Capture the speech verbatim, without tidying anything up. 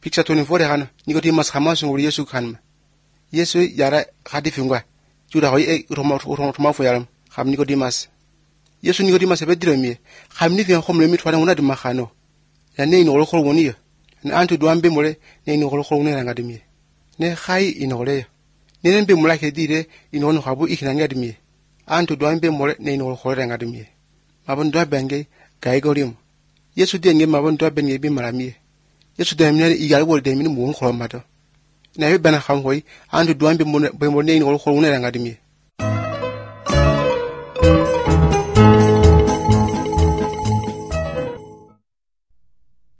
Picture twenty-four hana Nicodemus Hamas nguri Yesu kanma. Yesu yara khadi fingwa. Juda hoy e roma roma fo yaram. Kham Nicodemus. Yesu Nicodemus be diremi. Kham ni fi khom le mi twana una de makhano. Ya ne no khol woni ya. Na antu do ambe mole ne no khol khol ne nga de mi. Ne khai inole. Ne nen be mula ke dire ino no khabu ikina nga de mi. Antu do ambe mole ne no khol nga de mi. Mabon do benge gai gorim. Yesu de nge mabon do benge bi marami. Yesu de mine igal wol de min mu khol mato. Na be bana kham hoy antu do ambe mole be mole ne no khol ne nga de mi.